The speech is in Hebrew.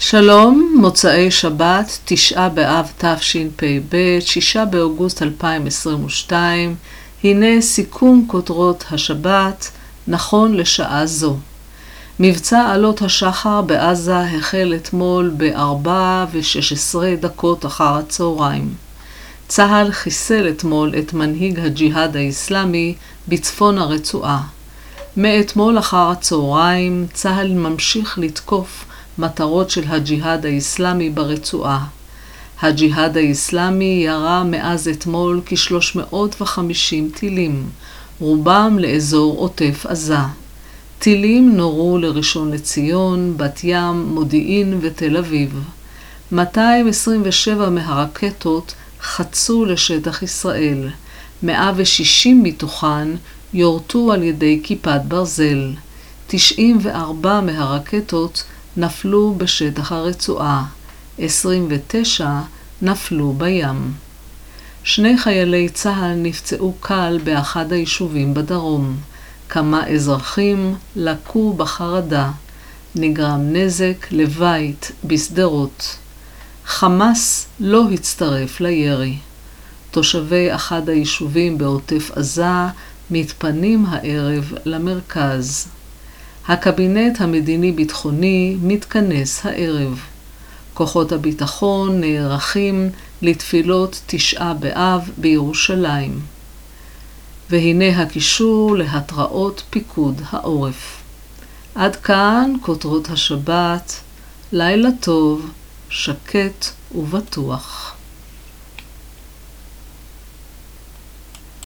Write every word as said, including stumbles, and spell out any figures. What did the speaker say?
שלום, מוצאי שבת, תשעה באב תשפ"ב, שישה באוגוסט אלפיים עשרים ושתיים. הנה סיכום כותרות השבת, נכון לשעה זו. מבצע עלות השחר בעזה החל אתמול ב-ארבע ושש עשרה דקות אחר הצהריים. צה"ל חיסל אתמול את מנהיג הג'יהאד האסלאמי בצפון הרצועה. מאתמול אחר הצהריים צה"ל ממשיך לתקוף מטרות של הג'יהאד האסלאמי ברצועה. הג'יהאד האסלאמי ירה מאז אתמול כ-שלוש מאות וחמישים טילים, רובם לאזור עוטף עזה. טילים נורו לראשון לציון, בת ים, מודיעין ותל אביב. מאתיים עשרים ושבע מהרקטות חצו לשטח ישראל. מאה ושישים מתוכן יורטו על ידי כיפת ברזל. תשעים וארבע מהרקטות נפלו בשטח הרצועה. עשרים ותשע נפלו בים. שני חיילי צה"ל נפצעו קל באחד היישובים בדרום. כמה אזרחים לקו בחרדה. נגרם נזק לבית בשדרות. חמאס לא הצטרף לירי. תושבי אחד היישובים בעוטף עזה מתפנים הערב למרכז. הקבינט המדיני-ביטחוני מתכנס הערב. כוחות הביטחון נערכים לתפילות תשעה באב בירושלים. והנה הקישור להתראות פיקוד העורף. עד כאן כותרות השבת, לילה טוב, שקט ובטוח.